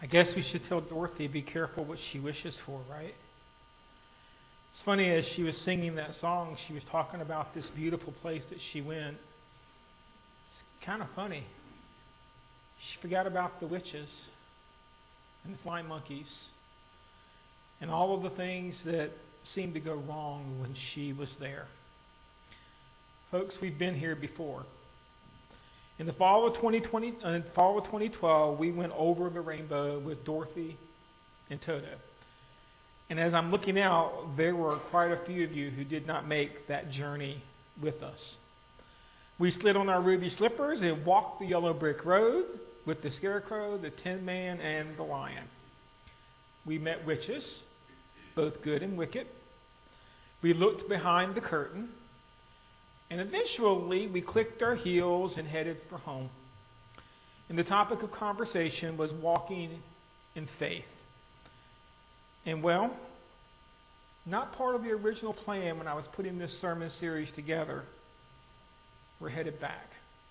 I guess we should tell Dorothy be careful what she wishes for, right? It's funny, as she was singing that song, she was talking about this beautiful place that she went. It's kind of funny. She forgot about the witches and the flying monkeys and all of the things that seemed to go wrong when she was there. Folks, we've been here before. In the fall of 2012, we went over the rainbow with Dorothy and Toto. And as I'm looking out, there were quite a few of you who did not make that journey with us. We slid on our ruby slippers and walked the yellow brick road with the Scarecrow, the Tin Man, and the Lion. We met witches, both good and wicked. We looked behind the curtain. And eventually, we clicked our heels and headed for home. And the topic of conversation was walking in faith. And well, not part of the original plan when I was putting this sermon series together, we're headed back.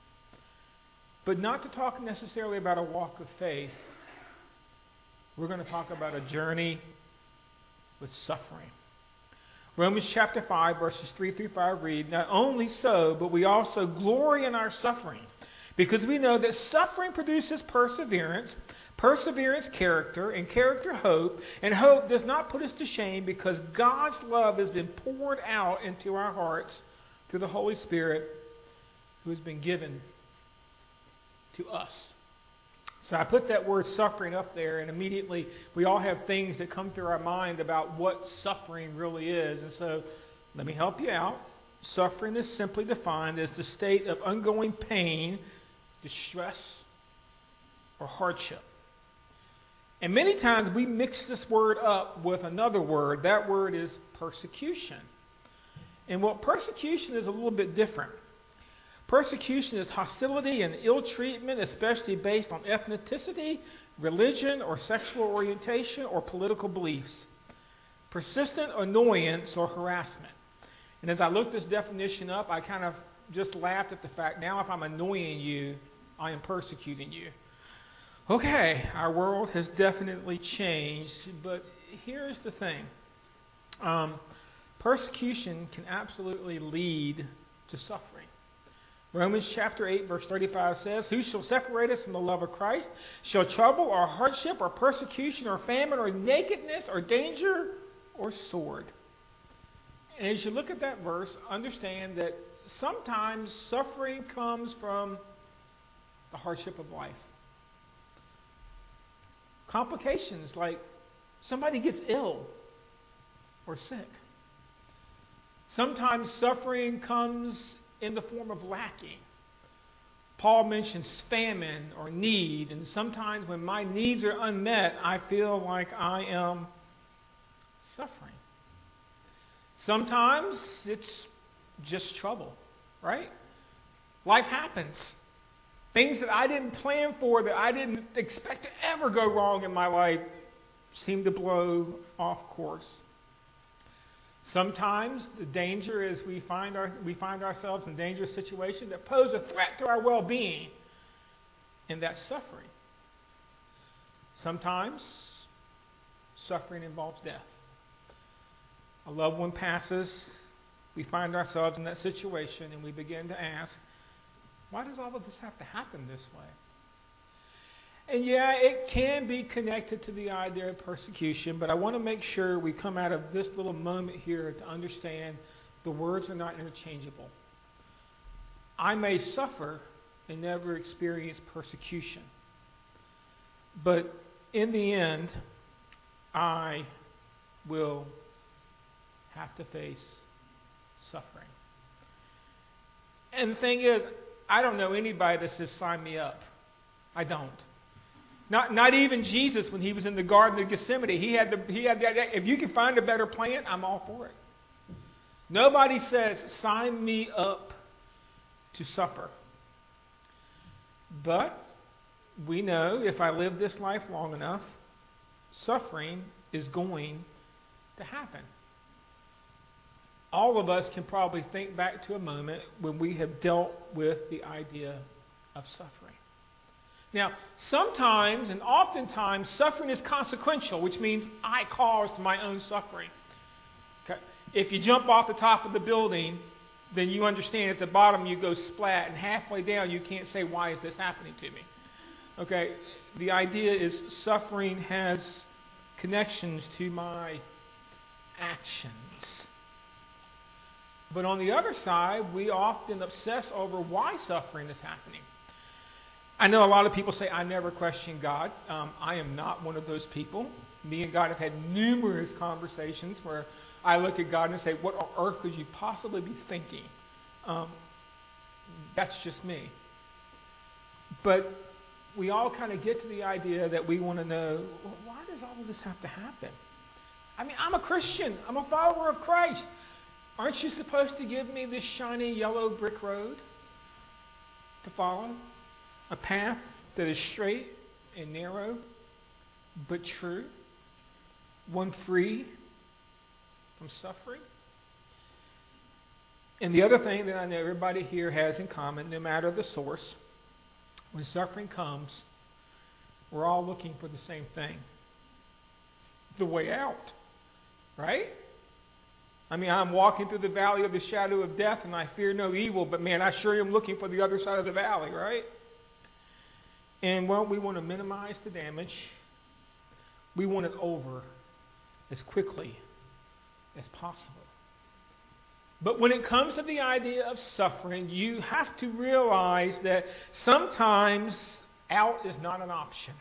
But not to talk necessarily about a walk of faith. We're going to talk about a journey with suffering. Romans chapter 5, verses 3 through 5 read, "Not only so, but we also glory in our suffering, because we know that suffering produces perseverance, perseverance character, and character hope, and hope does not put us to shame, because God's love has been poured out into our hearts through the Holy Spirit who has been given to us." So I put that word suffering up there, and immediately we all have things that come through our mind about what suffering really is. And so let me help you out. Suffering is simply defined as the state of ongoing pain, distress, or hardship. And many times we mix this word up with another word. That word is persecution. And what persecution is a little bit different. Persecution is hostility and ill treatment, especially based on ethnicity, religion, or sexual orientation, or political beliefs. Persistent annoyance or harassment. And as I looked this definition up, I kind of just laughed at the fact, now if I'm annoying you, I am persecuting you. Okay, our world has definitely changed, but here's the thing. Persecution can absolutely lead to suffering. Romans chapter 8, verse 35 says, "Who shall separate us from the love of Christ? Shall trouble or hardship or persecution or famine or nakedness or danger or sword?" And as you look at that verse, understand that sometimes suffering comes from the hardship of life. Complications like somebody gets ill or sick. Sometimes suffering comes in the form of lacking. Paul mentions famine or need, and sometimes when my needs are unmet, I feel like I am suffering. Sometimes it's just trouble, right? Life happens. Things that I didn't plan for, that I didn't expect to ever go wrong in my life, seem to blow off course. Sometimes the danger is we find ourselves in dangerous situations that pose a threat to our well-being, and that's suffering. Sometimes suffering involves death. A loved one passes, we find ourselves in that situation, and we begin to ask, why does all of this have to happen this way? And yeah, it can be connected to the idea of persecution, but I want to make sure we come out of this little moment here to understand the words are not interchangeable. I may suffer and never experience persecution, but in the end, I will have to face suffering. And the thing is, I don't know anybody that says, sign me up. I don't. Not even Jesus when he was in the Garden of Gethsemane. He had that. If you can find a better plan, I'm all for it. Nobody says, sign me up to suffer. But we know if I live this life long enough, suffering is going to happen. All of us can probably think back to a moment when we have dealt with the idea of suffering. Now, sometimes and oftentimes suffering is consequential, which means I caused my own suffering. Okay? If you jump off the top of the building, then you understand at the bottom you go splat, and halfway down you can't say, why is this happening to me? Okay? The idea is suffering has connections to my actions. But on the other side, we often obsess over why suffering is happening. I know a lot of people say, I never question God. I am not one of those people. Me and God have had numerous conversations where I look at God and say, what on earth could you possibly be thinking? That's just me. But we all kind of get to the idea that we want to know, well, why does all of this have to happen? I mean, I'm a Christian. I'm a follower of Christ. Aren't you supposed to give me this shiny yellow brick road to follow? A path that is straight and narrow, but true. One free from suffering. And the other thing that I know everybody here has in common, no matter the source, when suffering comes, we're all looking for the same thing. The way out. Right? I mean, I'm walking through the valley of the shadow of death and I fear no evil, but man, I sure am looking for the other side of the valley, right? And well, we want to minimize the damage. We want it over as quickly as possible. But when it comes to the idea of suffering, you have to realize that sometimes out is not an option.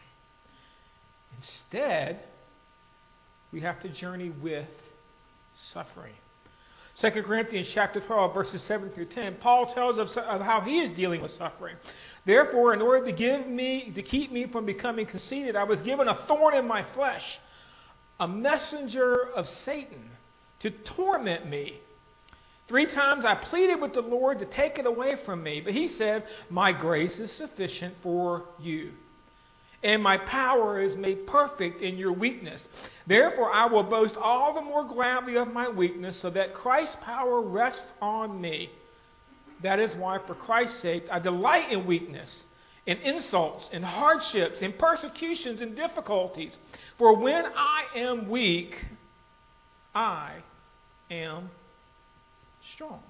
Instead, we have to journey with suffering. 2 Corinthians chapter 12, verses 7 through 10, Paul tells us of how he is dealing with suffering. Therefore, in order to keep me from becoming conceited, I was given a thorn in my flesh, a messenger of Satan to torment me. 3 times I pleaded with the Lord to take it away from me, but he said, my grace is sufficient for you, and my power is made perfect in your weakness. Therefore, I will boast all the more gladly of my weakness, so that Christ's power rests on me. That is why, for Christ's sake, I delight in weakness, in insults, in hardships, in persecutions, and difficulties. For when I am weak, I am strong.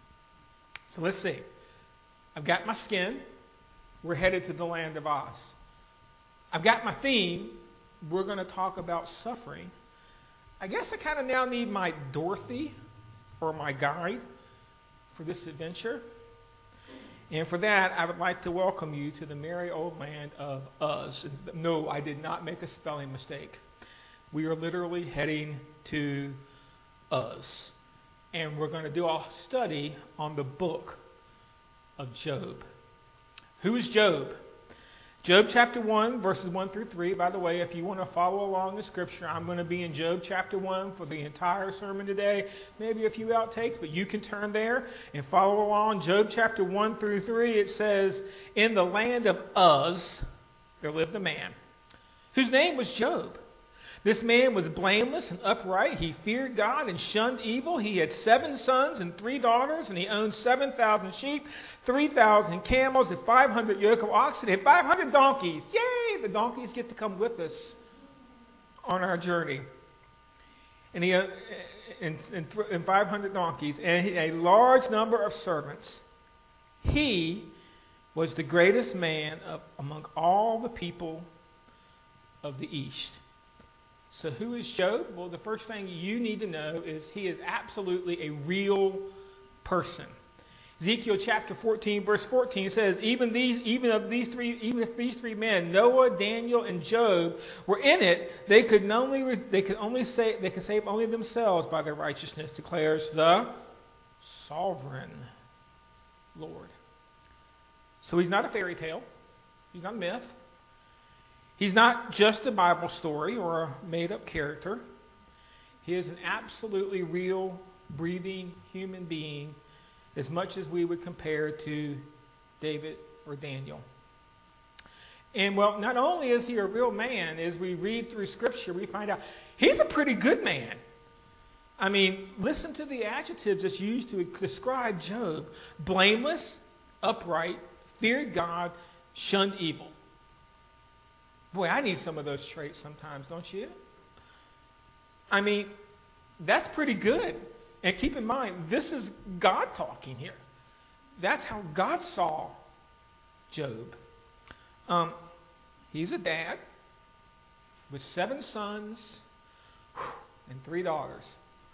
So let's see. I've got my skin. We're headed to the land of Oz. I've got my theme. We're going to talk about suffering. I guess I kind of now need my Dorothy or my guide for this adventure. And for that, I would like to welcome you to the merry old land of Uz. No, I did not make a spelling mistake. We are literally heading to Uz. And we're going to do a study on the book of Job. Who is Job? Job chapter 1, verses 1 through 3. By the way, if you want to follow along the scripture, I'm going to be in Job chapter 1 for the entire sermon today. Maybe a few outtakes, but you can turn there and follow along. Job chapter 1 through 3, it says, in the land of Uz, there lived a man whose name was Job. This man was blameless and upright. He feared God and shunned evil. He had 7 sons and 3 daughters, and he owned 7,000 sheep, 3,000 camels, and 500 yoke of oxen, and 500 donkeys. Yay! The donkeys get to come with us on our journey. And he and 500 donkeys, and a large number of servants. He was the greatest man among all the people of the East. So who is Job? Well, the first thing you need to know is he is absolutely a real person. Ezekiel chapter 14, verse 14 says, even if these three men, Noah, Daniel, and Job, were in it, they could save only themselves by their righteousness, declares the sovereign Lord. So he's not a fairy tale. He's not a myth. He's not just a Bible story or a made-up character. He is an absolutely real, breathing human being, as much as we would compare to David or Daniel. And well, not only is he a real man, as we read through Scripture, we find out he's a pretty good man. I mean, listen to the adjectives that's used to describe Job. Blameless, upright, feared God, shunned evil. Boy, I need some of those traits sometimes, don't you? I mean, that's pretty good. And keep in mind, this is God talking here. That's how God saw Job. He's a dad with 7 sons and 3 daughters.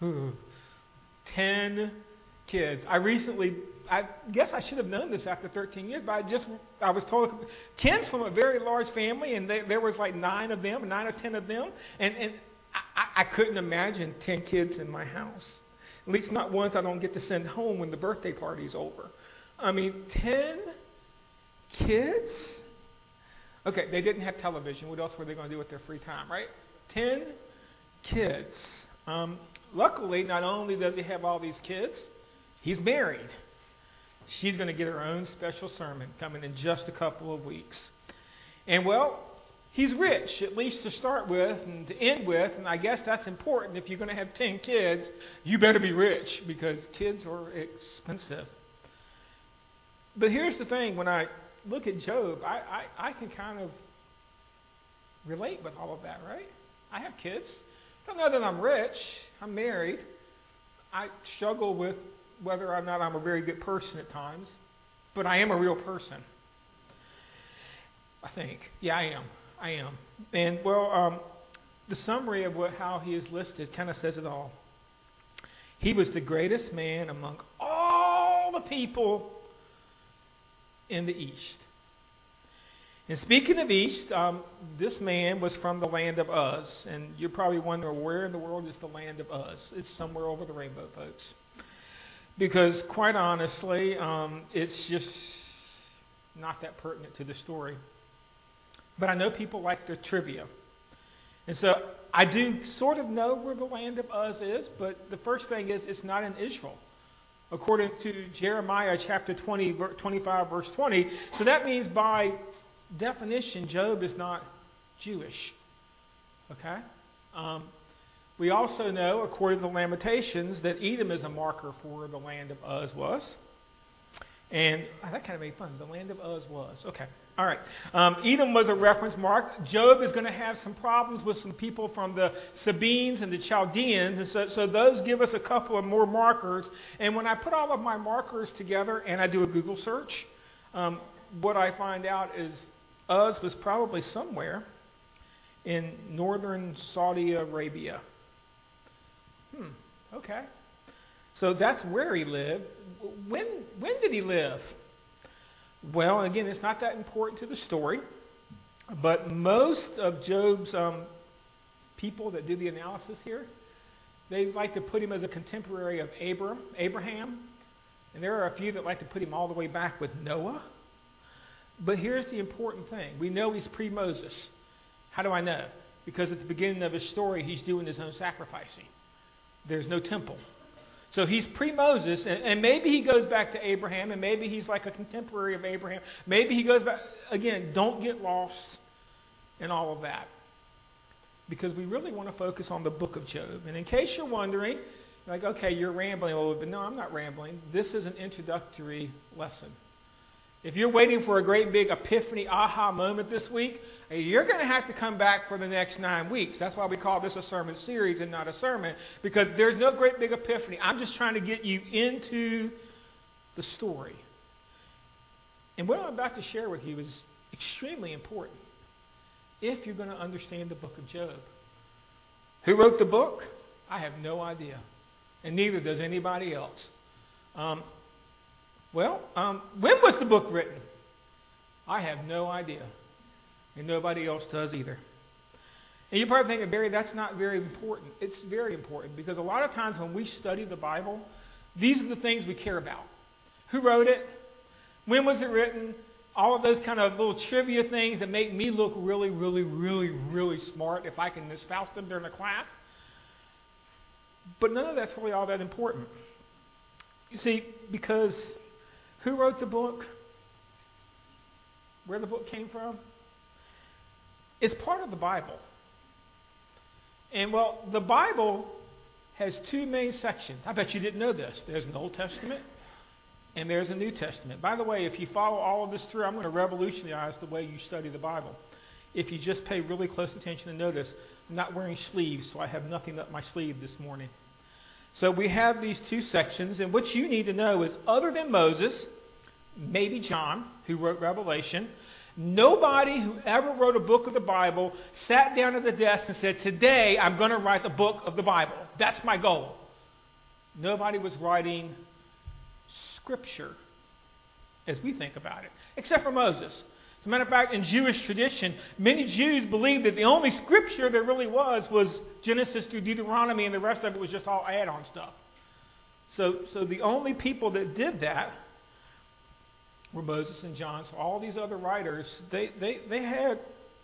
10 kids. I guess I should have known this after 13 years, but I was told Ken's from a very large family, and there was like 9 of them, 9 or 10 of them, and I couldn't imagine 10 kids in my house. At least not ones I don't get to send home when the birthday party's over. I mean, 10 kids? Okay, they didn't have television. What else were they going to do with their free time, right? 10 kids. Luckily, not only does he have all these kids, he's married. She's going to get her own special sermon coming in just a couple of weeks. And well, he's rich, at least to start with and to end with, and I guess that's important. If you're going to have 10 kids, you better be rich because kids are expensive. But here's the thing, when I look at Job, I can kind of relate with all of that, right? I have kids. Don't know that I'm rich. I'm married. I struggle with whether or not I'm a very good person at times, but I am a real person. I think. Yeah, I am. And well, the summary of how he is listed kind of says it all. He was the greatest man among all the people in the East. And speaking of East, this man was from the land of Uz. And you're probably wondering, where in the world is the land of Uz? It's somewhere over the rainbow, folks. Because quite honestly, it's just not that pertinent to the story. But I know people like the trivia. And so I do sort of know where the land of Uz is, but the first thing is it's not in Israel. According to Jeremiah chapter 25, verse 20. So that means by definition, Job is not Jewish. Okay? We also know, according to the Lamentations, that Edom is a marker for where the land of Uz was. And that kind of made fun. The land of Uz was. Okay. All right. Edom was a reference mark. Job is going to have some problems with some people from the Sabeans and the Chaldeans. And so those give us a couple of more markers. And when I put all of my markers together and I do a Google search, what I find out is Uz was probably somewhere in northern Saudi Arabia. Okay. So that's where he lived. When did he live? Well, again, it's not that important to the story. But most of Job's people that do the analysis here, they like to put him as a contemporary of Abraham. And there are a few that like to put him all the way back with Noah. But here's the important thing. We know he's pre-Moses. How do I know? Because at the beginning of his story, he's doing his own sacrificing. There's no temple. So he's pre-Moses, and maybe he goes back to Abraham, and maybe he's like a contemporary of Abraham. Maybe he goes back. Again, don't get lost in all of that. Because we really want to focus on the book of Job. And in case you're wondering, like, okay, you're rambling a little bit. No, I'm not rambling. This is an introductory lesson. If you're waiting for a great big epiphany, aha moment this week, you're going to have to come back for the next 9 weeks. That's why we call this a sermon series and not a sermon, because there's no great big epiphany. I'm just trying to get you into the story. And what I'm about to share with you is extremely important if you're going to understand the book of Job. Who wrote the book? I have no idea. And neither does anybody else. When was the book written? I have no idea. And nobody else does either. And you're probably thinking, Barry, that's not very important. It's very important because a lot of times when we study the Bible, these are the things we care about. Who wrote it? When was it written? All of those kind of little trivia things that make me look really, really, really, really smart if I can espouse them during a class. But none of that's really all that important. You see, because who wrote the book? Where the book came from? It's part of the Bible. And well, the Bible has 2 main sections. I bet you didn't know this. There's an Old Testament and there's a New Testament. By the way, if you follow all of this through, I'm going to revolutionize the way you study the Bible. if you just pay really close attention and notice, I'm not wearing sleeves, so I have nothing up my sleeve this morning. So we have these two sections, and what you need to know is other than Moses, maybe John, who wrote Revelation, nobody who ever wrote a book of the Bible sat down at the desk and said, today I'm going to write the book of the Bible. That's my goal. Nobody was writing Scripture as we think about it, except for Moses. As a matter of fact, in Jewish tradition, many Jews believed that the only Scripture there really was Genesis through Deuteronomy, and the rest of it was just all add-on stuff. So the only people that did that were Moses and John. So all these other writers, they had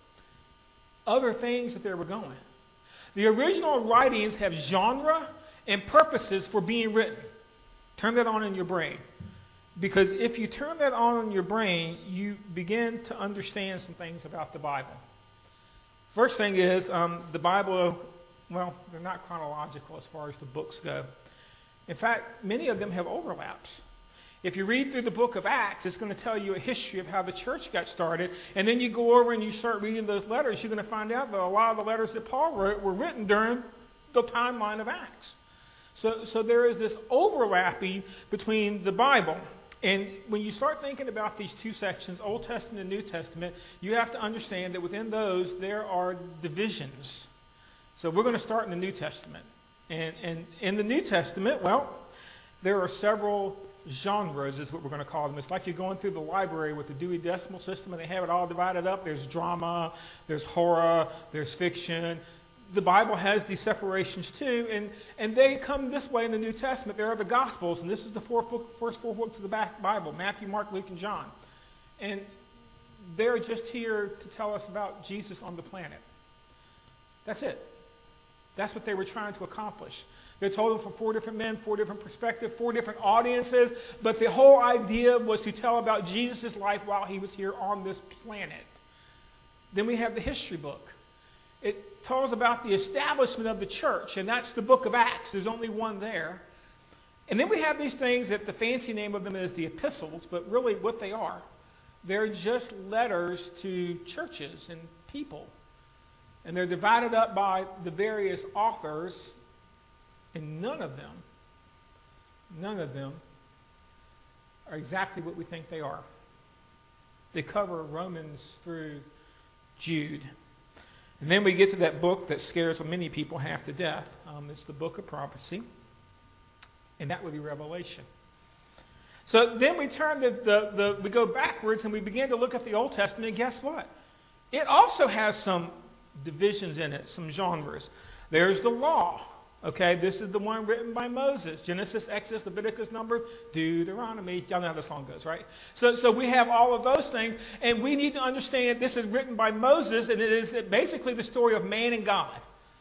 other things that they were going. The original writings have genre and purposes for being written. Turn that on in your brain. Because if you turn that on in your brain, you begin to understand some things about the Bible. First thing is, the Bible, well, they're not chronological as far as the books go. In fact, many of them have overlaps. If you read through the book of Acts, it's going to tell you a history of how the church got started. And then you go over and you start reading those letters, you're going to find out that a lot of the letters that Paul wrote were written during the timeline of Acts. So there is this overlapping between the Bible. And when you start thinking about these two sections, Old Testament and New Testament, you have to understand that within those there are divisions. So we're going to start in the New Testament. And in the New Testament, well, there are several genres is what we're going to call them. It's like you're going through the library with the Dewey Decimal System and they have it all divided up. There's drama, there's horror, there's fiction. The Bible has these separations too, and they come this way in the New Testament. There are the Gospels, and this is the first four books of the Bible, Matthew, Mark, Luke, and John. And they're just here to tell us about Jesus on the planet. That's it. That's what they were trying to accomplish. They told them from four different men, four different perspectives, four different audiences, but the whole idea was to tell about Jesus' life while he was here on this planet. Then we have the history book. It tells about the establishment of the church, and that's the book of Acts. There's only one there. And then we have these things that the fancy name of them is the epistles, but really what they are, they're just letters to churches and people. And they're divided up by the various authors, and none of them are exactly what we think they are. They cover Romans through Jude. And then we get to that book that scares many people half to death. It's the book of prophecy. And that would be Revelation. So then we turn we go backwards and we begin to look at the Old Testament, and guess what? It also has some divisions in it, some genres. There's the law. Okay, this is the one written by Moses. Genesis, Exodus, Leviticus, Numbers, Deuteronomy. Y'all know how the song goes, right? So we have all of those things, and we need to understand this is written by Moses, and it is basically the story of man and God.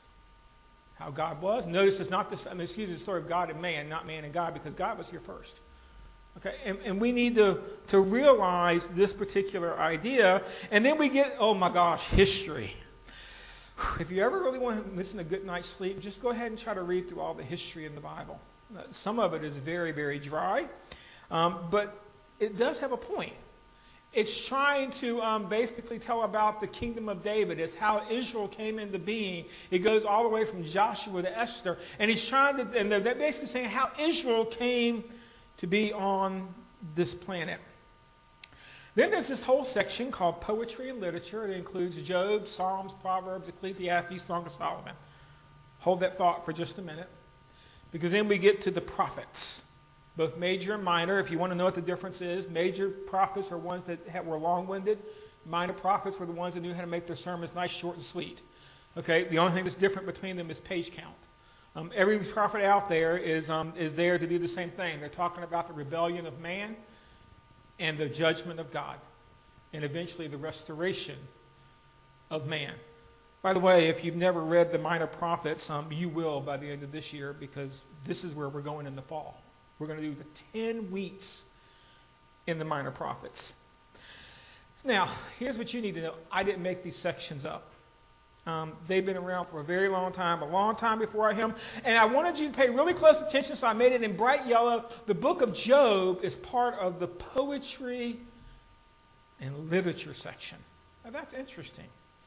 How God was. Notice it's not the story of God and man, not man and God, because God was here first. Okay, and we need to realize this particular idea, and then we get, oh my gosh, history. If you ever really want to listen to a good night's sleep, just go ahead and try to read through all the history in the Bible. Some of it is very, very dry, but it does have a point. It's trying to basically tell about the kingdom of David. It's how Israel came into being. It goes all the way from Joshua to Esther. And he's trying to, and they're basically saying how Israel came to be on this planet. Then there's this whole section called Poetry and Literature. It includes Job, Psalms, Proverbs, Ecclesiastes, Song of Solomon. Hold that thought for just a minute. Because then we get to the prophets, both major and minor. If you want to know what the difference is, major prophets are ones that were long-winded. Minor prophets were the ones that knew how to make their sermons nice, short, and sweet. Okay, the only thing that's different between them is page count. Every prophet out there is there to do the same thing. They're talking about the rebellion of man and the judgment of God, and eventually the restoration of man. By the way, if you've never read the Minor Prophets, you will by the end of this year, because this is where we're going in the fall. We're going to do the 10 weeks in the Minor Prophets. Now, here's what you need to know. I didn't make these sections up. They've been around for a very long time, a long time before him. And I wanted you to pay really close attention, so I made it in bright yellow. The book of Job is part of the poetry and literature section. Now, that's interesting.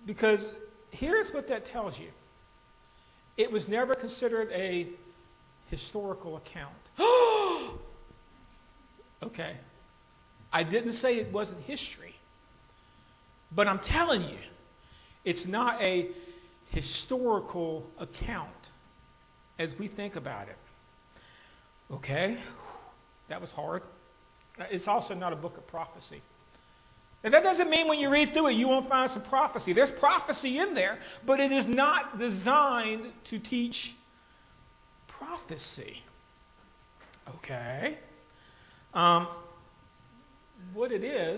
Because here's what that tells you. It was never considered a historical account. Okay. I didn't say it wasn't history. But I'm telling you, it's not a historical account as we think about it. Okay? That was hard. It's also not a book of prophecy. And that doesn't mean when you read through it you won't find some prophecy. There's prophecy in there, but it is not designed to teach prophecy. Okay? What it is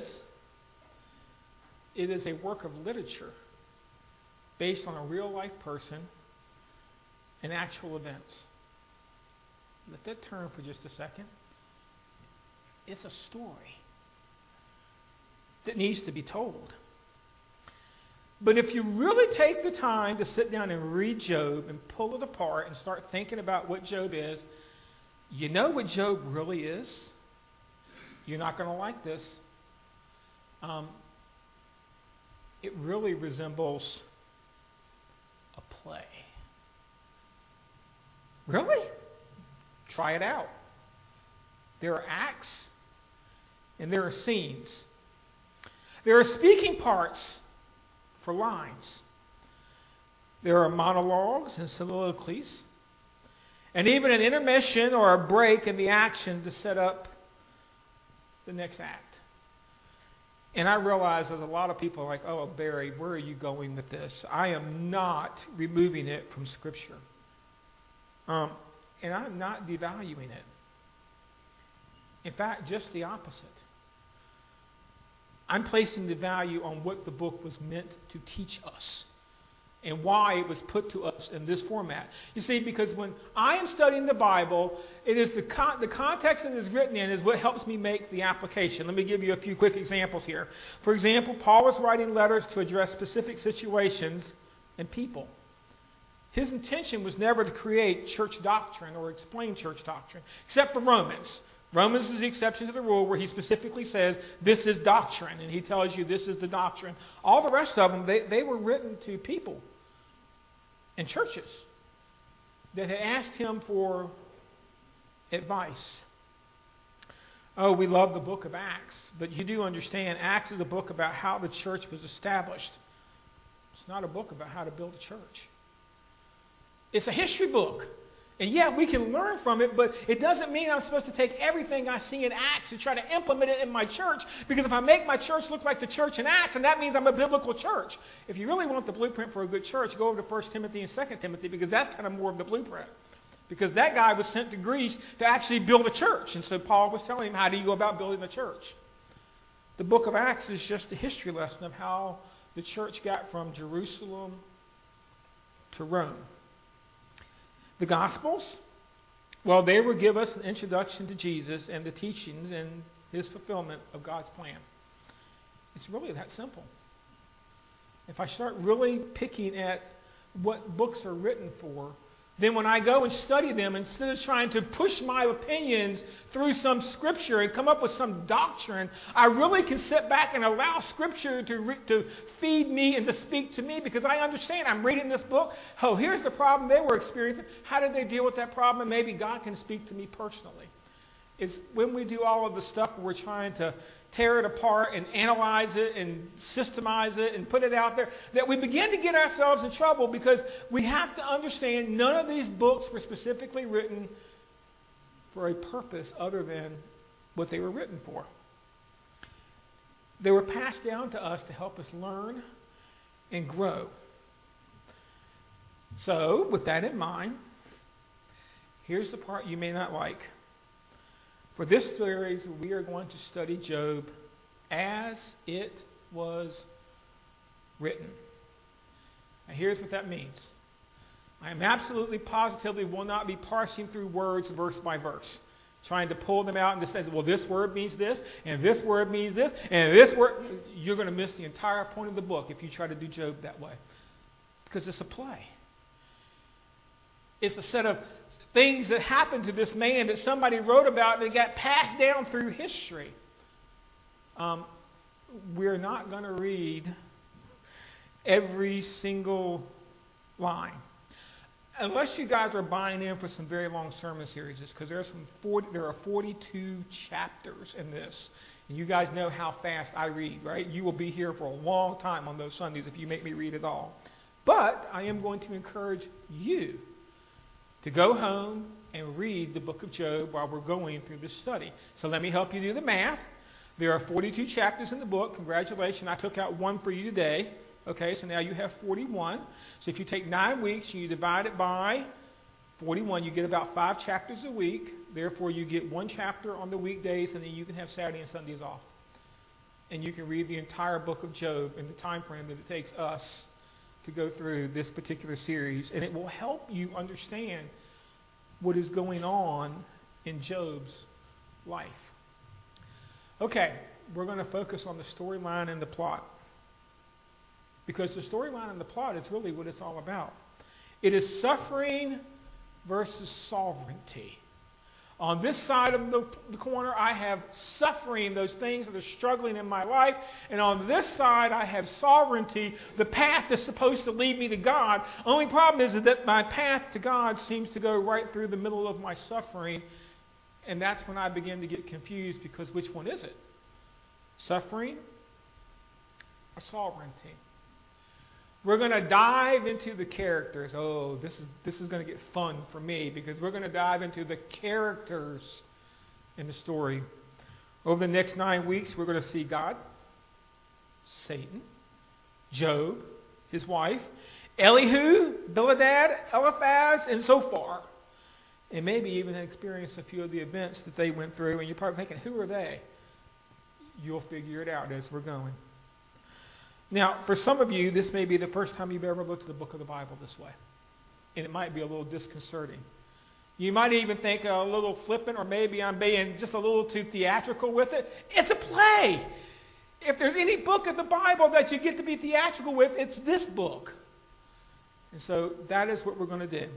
a work of literature based on a real life person and actual events. Let that turn for just a second. It's a story that needs to be told. But if you really take the time to sit down and read Job and pull it apart and start thinking about what Job is, you know what Job really is? You're not going to like this. It really resembles a play. Really? Try it out. There are acts and there are scenes. There are speaking parts for lines. There are monologues and soliloquies. And even an intermission or a break in the action to set up the next act. And I realize there's a lot of people like, oh, Barry, where are you going with this? I am not removing it from Scripture. And I'm not devaluing it. In fact, just the opposite. I'm placing the value on what the book was meant to teach us and why it was put to us in this format. You see, because when I am studying the Bible, it is the context that it is written in is what helps me make the application. Let me give you a few quick examples here. For example, Paul was writing letters to address specific situations and people. His intention was never to create church doctrine or explain church doctrine, except for Romans. Romans is the exception to the rule where he specifically says this is doctrine, and he tells you this is the doctrine. All the rest of them, they were written to people and churches that had asked him for advice. Oh, we love the book of Acts, but you do understand Acts is a book about how the church was established. It's not a book about how to build a church. It's a history book. And yeah, we can learn from it, but it doesn't mean I'm supposed to take everything I see in Acts and try to implement it in my church, because if I make my church look like the church in Acts, and that means I'm a biblical church. If you really want the blueprint for a good church, go over to 1 Timothy and 2 Timothy, because that's kind of more of the blueprint. Because that guy was sent to Greece to actually build a church. And so Paul was telling him, how do you go about building a church? The book of Acts is just a history lesson of how the church got from Jerusalem to Rome. The Gospels, well, they will give us an introduction to Jesus and the teachings and his fulfillment of God's plan. It's really that simple. If I start really picking at what books are written for, then when I go and study them, instead of trying to push my opinions through some Scripture and come up with some doctrine, I really can sit back and allow Scripture to feed me and to speak to me, because I understand I'm reading this book. Oh, here's the problem they were experiencing. How did they deal with that problem? And maybe God can speak to me personally. It's when we do all of the stuff where we're trying to tear it apart and analyze it and systemize it and put it out there, that we begin to get ourselves in trouble, because we have to understand none of these books were specifically written for a purpose other than what they were written for. They were passed down to us to help us learn and grow. So, with that in mind, here's the part you may not like. For this series, we are going to study Job as it was written. Now, here's what that means. I am absolutely positively will not be parsing through words verse by verse, trying to pull them out and just say, well, this word means this, and this word means this, and this word. You're going to miss the entire point of the book if you try to do Job that way, because it's a play. It's a set of things that happened to this man that somebody wrote about and got passed down through history. We're not going to read Every single line. Unless you guys are buying in for some very long sermon series, because there are 42 chapters in this. And you guys know how fast I read, right? You will be here for a long time on those Sundays if you make me read it all. But I am going to encourage you to go home and read the book of Job while we're going through this study. So let me help you do the math. There are 42 chapters in the book. Congratulations, I took out one for you today. Okay, so now you have 41. So if you take 9 weeks and you divide it by 41, you get about 5 chapters a week. Therefore, you get 1 chapter on the weekdays, and then you can have Saturday and Sundays off. And you can read the entire book of Job in the time frame that it takes us to go through this particular series. And it will help you understand what is going on in Job's life. Okay, we're going to focus on the storyline and the plot. Because the storyline and the plot is really what it's all about. It is suffering versus sovereignty. On this side of the corner, I have suffering, those things that are struggling in my life. And on this side, I have sovereignty, the path that's supposed to lead me to God. Only problem is that my path to God seems to go right through the middle of my suffering. And that's when I begin to get confused, because which one is it? Suffering or sovereignty? We're going to dive into the characters. Oh, this is going to get fun for me, because we're going to dive into the characters in the story. Over the next 9 weeks, we're going to see God, Satan, Job, his wife, Elihu, Bildad, Eliphaz, and so far. And maybe even experience a few of the events that they went through. And you're probably thinking, who are they? You'll figure it out as we're going. Now, for some of you, this may be the first time you've ever looked at the book of the Bible this way. And it might be a little disconcerting. You might even think a little flippant, or maybe I'm being just a little too theatrical with it. It's a play. If there's any book of the Bible that you get to be theatrical with, it's this book. And so that is what we're going to do.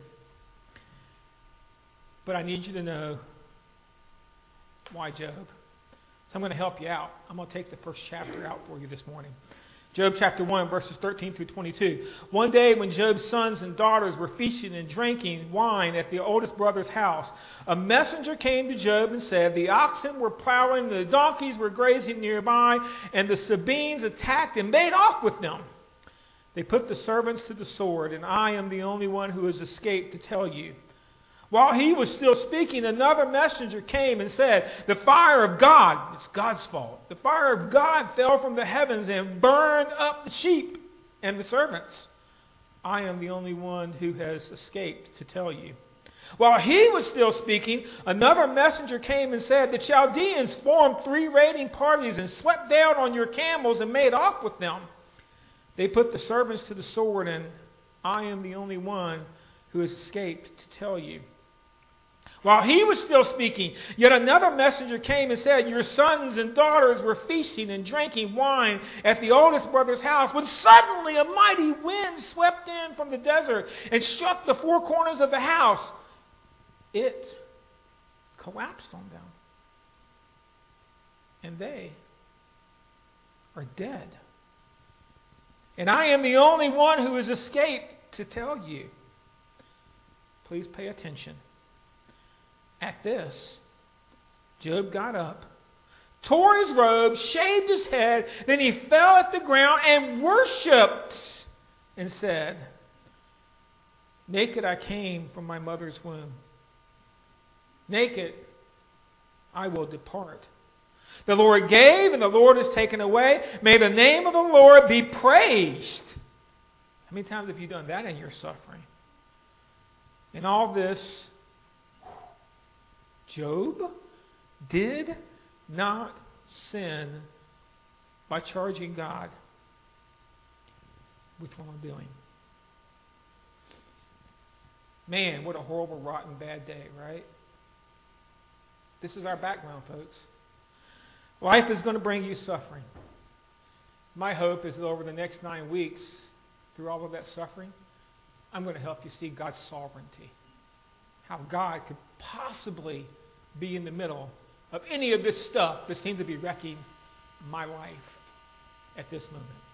But I need you to know why Job. So I'm going to help you out. I'm going to take the first chapter out for you this morning. Job chapter 1, verses 13 through 22. One day when Job's sons and daughters were feasting and drinking wine at the oldest brother's house, a messenger came to Job and said, "The oxen were plowing, the donkeys were grazing nearby, and the Sabines attacked and made off with them. They put the servants to the sword, and I am the only one who has escaped to tell you." While he was still speaking, another messenger came and said, "The fire of God," it's God's fault, "the fire of God fell from the heavens and burned up the sheep and the servants. I am the only one who has escaped to tell you." While he was still speaking, another messenger came and said, "The Chaldeans formed 3 raiding parties and swept down on your camels and made off with them. They put the servants to the sword, and I am the only one who has escaped to tell you." While he was still speaking, yet another messenger came and said, "Your sons and daughters were feasting and drinking wine at the oldest brother's house, when suddenly a mighty wind swept in from the desert and struck the 4 corners of the house. It collapsed on them, and they are dead. And I am the only one who has escaped to tell you." Please pay attention. At this, Job got up, tore his robe, shaved his head, then he fell at the ground and worshipped and said, "Naked I came from my mother's womb. Naked I will depart. The Lord gave and the Lord has taken away. May the name of the Lord be praised." How many times have you done that in your suffering? In all this, Job did not sin by charging God with wrongdoing. Man, what a horrible, rotten, bad day, right? This is our background, folks. Life is going to bring you suffering. My hope is that over the next 9 weeks, through all of that suffering, I'm going to help you see God's sovereignty. How God could possibly be in the middle of any of this stuff that seems to be wrecking my life at this moment.